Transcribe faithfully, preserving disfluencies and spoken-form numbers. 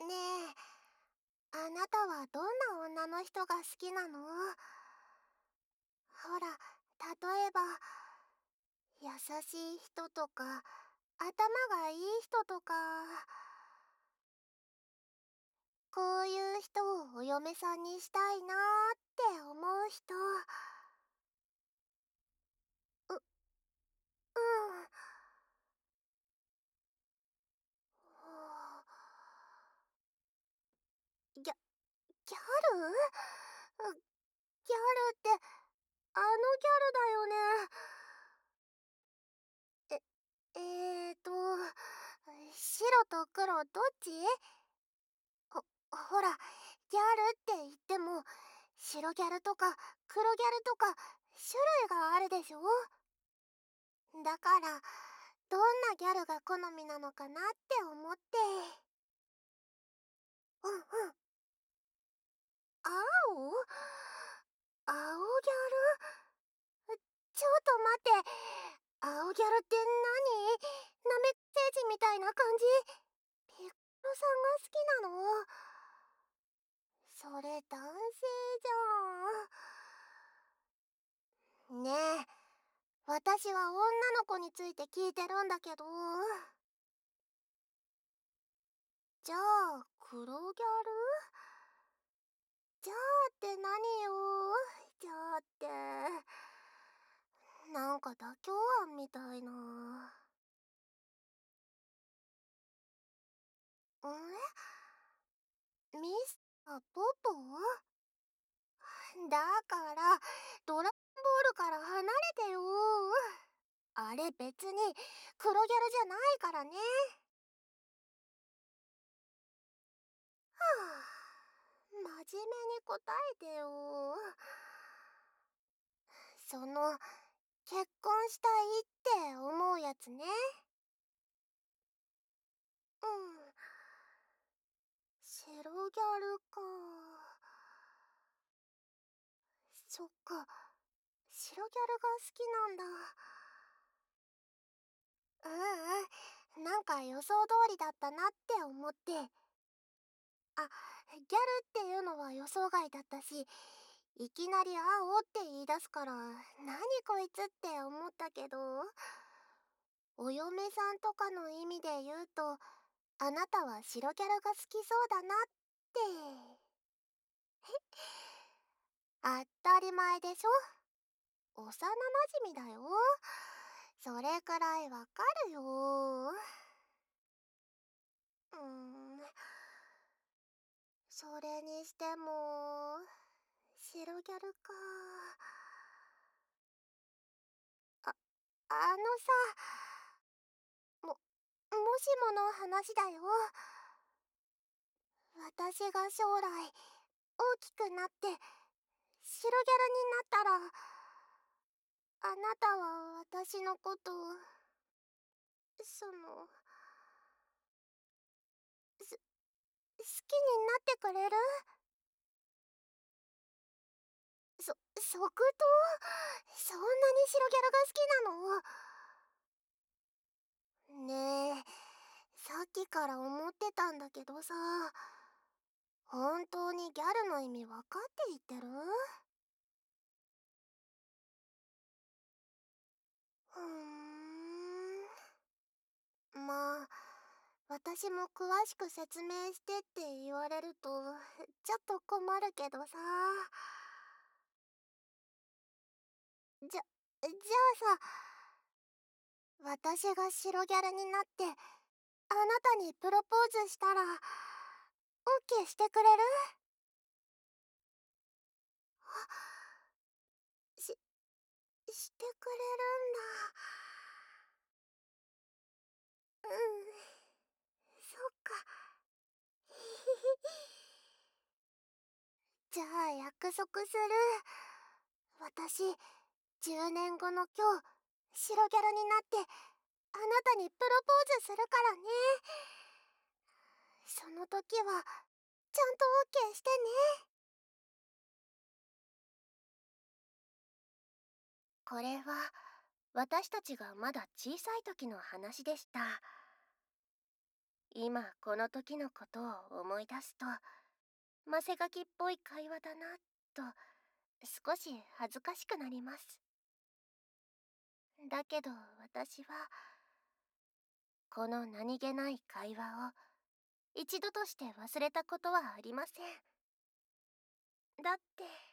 ねえ、あなたはどんな女の人が好きなの？ほら、例えば、優しい人とか、頭がいい人とか、こういう人をお嫁さんにしたいなーって思う人。う、うん。ギャ、ギャル？うギャルって、あのギャルだよね。え、えーと、白と黒どっち？ほ、ほら、ギャルって言っても、白ギャルとか黒ギャルとか種類があるでしょ？だから、どんなギャルが好みなのかなって思って。うんうん。青？青ギャル？ちょっと待って。青ギャルって何？ナメック星人みたいな感じ？ピッコロさんが好きなの？それ男性じゃん。ねえ、私は女の子について聞いてるんだけど。じゃあ、黒ギャル？じゃあって何よ。じゃあって。なんか妥協案みたいな。ん？ミスターポポ？だから、ドラゴンボールから離れてよ。あれ別に黒ギャルじゃないからね。はあ、真面目に答えてよ。その、結婚したいって思うやつね。うん。白ギャルか。そっか、白ギャルが好きなんだ。ううん、なんか予想通りだったなって思って。あ、ギャルっていうのは予想外だったし、いきなり青って言い出すから、何こいつって思ったけど、お嫁さんとかの意味で言うと、あなたは白キャラが好きそうだなって。当たり前でしょ？幼馴染だよ。それくらいわかるよ。うーん。それにしても、白ギャルか。あ、あのさ、も、もしもの話だよ。私が将来、大きくなって、白ギャルになったら、あなたは私のこと、その、す、好きになってくれる？そ、即答？そんなに白ギャルが好きなの？ねえ、さっきから思ってたんだけどさ、本当にギャルの意味分かって言ってる？ふーん。まあ、私も詳しく説明してって言われると、ちょっと困るけどさ。じゃ、じゃあさ、私が白ギャルになって、あなたにプロポーズしたら、オッケーしてくれる？し、してくれるんだ。うん、そっか。じゃあ約束する。私、じゅうねんごの今日、白ギャルになって、あなたにプロポーズするからね。その時は、ちゃんとオッケーしてね。これは、私たちがまだ小さい時の話でした。 今この時のことを思い出すと、マセガキっぽい会話だなと少し恥ずかしくなります。だけど私はこの何気ない会話を一度として忘れたことはありません。だって